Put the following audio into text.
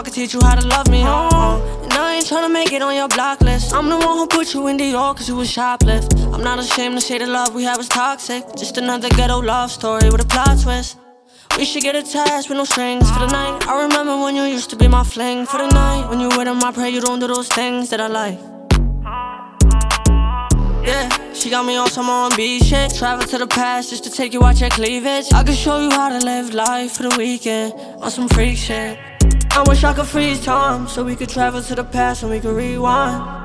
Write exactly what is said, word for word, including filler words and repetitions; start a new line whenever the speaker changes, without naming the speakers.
could teach you how to love me, oh. And I ain't tryna make it on your block list. I'm the one who put you in Dior cause you was shoplift. I'm not ashamed to say the love we have is toxic. Just another ghetto love story with a plot twist. We should get attached with no strings for the night. I remember when you used to be my fling for the night. When you with him, I pray you don't do those things that I like. Yeah, she got me on some R and B shit. Travel to the past just to take you out your cleavage. I could show you how to live life for the weekend on some freak shit. I wish I could freeze time so we could travel to the past and we could rewind.